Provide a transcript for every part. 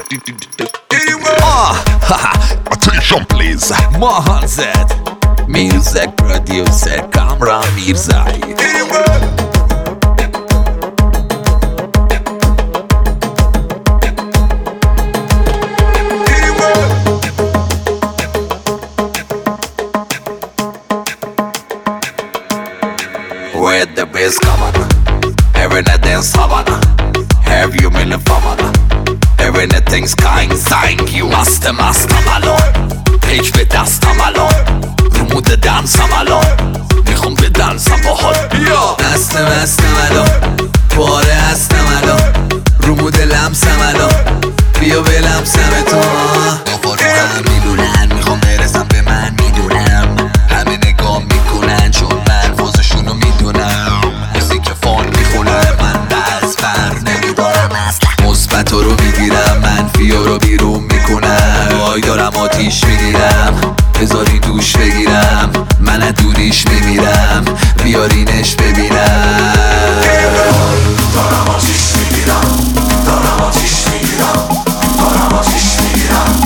Attention please. Mohan Zed, music producer Kamran Mirzai. With the bass coming, every night dance Havana. Have you been a famana? Everything's kind, thank you. مستم الان پیک به دستم الان رو مود دنسم الان میخوام به دنسم باحال بیا مستم الان پاره هستم الان رو مود لمسم الان بیا به لمسم تو بابا رو هم میلونن میخوام برسم به من میدونم همه نگاه میکنن چون من فازشونو میدونم کسی که فان میخونن من دست بر نمیدارم اصلا مثبت رو میگیرم منفی رو بیرون میکنم وای دارم آتیش میگیرم بذاری دوش بگیرم من از دوریش میمیرم بیارینش ببینم دارم آتیش میگیرم دارم آتیش میگیرم دارم آتیش میگیرم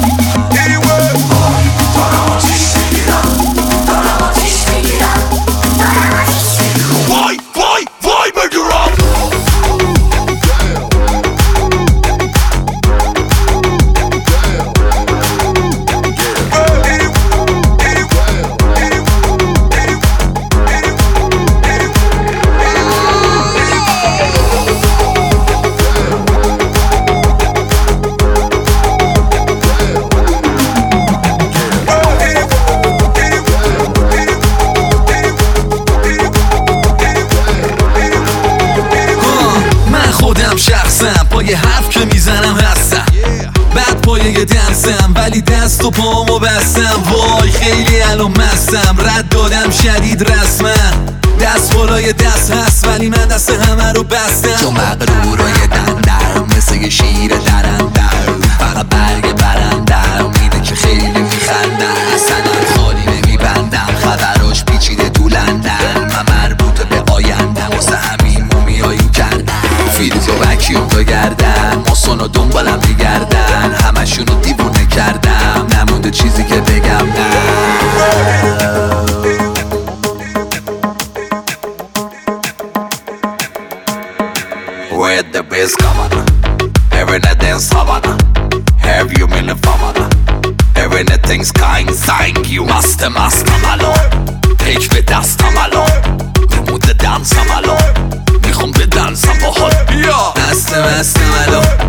دارم آتیش میگیرم دارم آتیش میگیرم دارم آتیش میگیرم وای بگیرم شخصم پای حرف که میزنم هستم بعد پای یه دنسم ولی دست و پامو بستم وای خیلی الان مستم رد دادم شدید رسمم دست بالای دست هست ولی من دست همه رو بستم چون مغرورای دندم مثل یه شیر درندم فقط برگ برندم میده که خیلی میخندم اصلا خالی نمیبندم خبراش پیچیده تو لندن من مربوط به آیندم واسه همین مومیایی کردم فیلیز و وکیوم تا گردن ماسون و دنبالم میگردن همشونو دیوونه کردم نمونده چیزی که بگم نه With the bass coming, every night dance Havana. Have you been a famana? Everything's kind, thank you. مستم الان پیک به دستم الان رو مود دنسم الان میخوام به دنسم باحال بیا مستم الان